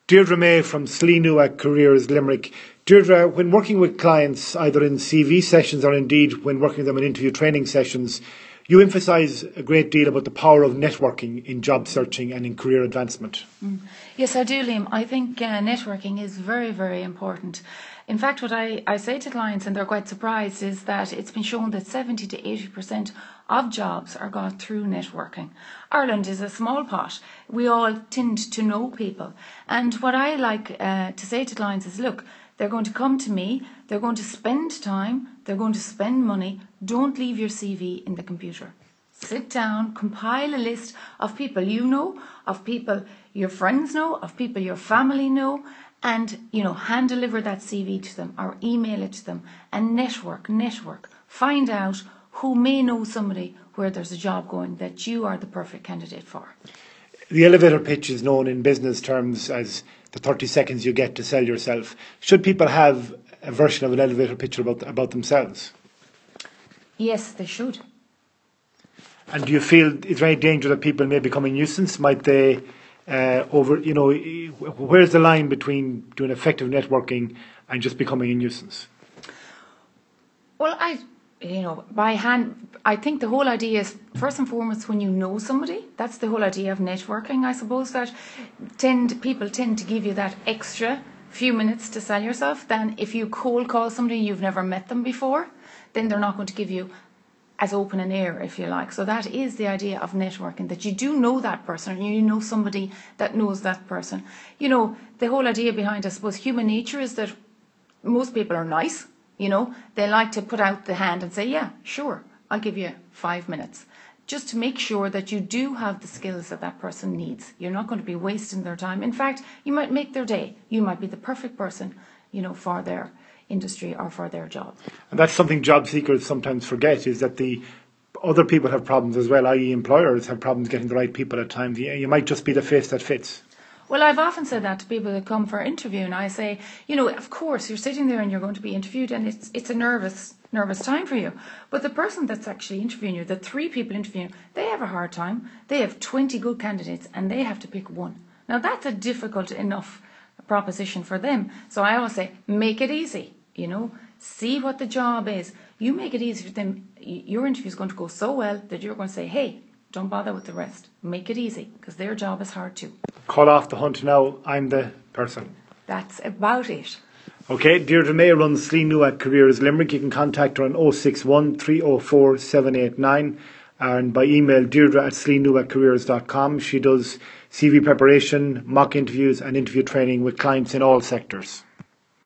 Deirdre May from Sleenua Careers Limerick. Deirdre, when working with clients, either in CV sessions or indeed when working with them in interview training sessions, you emphasise a great deal about the power of networking in job searching and in career advancement. Yes, I do, Liam. I think networking is very, very important. In fact, what I say to clients, and they're quite surprised, is that it's been shown that 70 to 80% of jobs are got through networking. Ireland is a small pot. We all tend to know people. And what I like to say to clients is, look, they're going to come to me, they're going to spend time, they're going to spend money. Don't leave your CV in the computer. Sit down, compile a list of people you know, of people your friends know, of people your family know, and, hand deliver that CV to them or email it to them and network. Find out who may know somebody where there's a job going that you are the perfect candidate for. The elevator pitch is known in business terms as the 30 seconds you get to sell yourself. Should people have a version of an elevator pitch about themselves? Yes, they should. And do you feel, is there any danger that people may become a nuisance? Might they where's the line between doing effective networking and just becoming a nuisance? Well, I think the whole idea is, first and foremost, when you know somebody, that's the whole idea of networking. I suppose that people tend to give you that extra few minutes to sell yourself than if you cold call somebody you've never met them before, then they're not going to give you as open an air, if you like. So that is the idea of networking, that you do know that person, and you know somebody that knows that person. The whole idea behind, I suppose, human nature is that most people are nice. They like to put out the hand and say, yeah, sure, I'll give you 5 minutes. Just to make sure that you do have the skills that person needs. You're not going to be wasting their time. In fact, you might make their day. You might be the perfect person, for their industry or for their job. And that's something job seekers sometimes forget, is that the other people have problems as well, i.e. employers have problems getting the right people at times. You might just be the face that fits. Well, I've often said that to people that come for interview, and I say, of course, you're sitting there and you're going to be interviewed, and it's a nervous time for you. But the person that's actually interviewing you, the 3 people interviewing you, they have a hard time. They have 20 good candidates, and they have to pick one. Now, that's a difficult enough proposition for them. So I always say, make it easy. See what the job is. You make it easy for them. Your interview is going to go so well that you're going to say, hey, don't bother with the rest. Make it easy, because their job is hard too. Call off the hunt now. I'm the person. That's about it. Okay, Deirdre May runs Sleenua Careers Limerick. You can contact her on 061 304 789 and by email deirdre@sleenuacareers.com. She does CV preparation, mock interviews and interview training with clients in all sectors.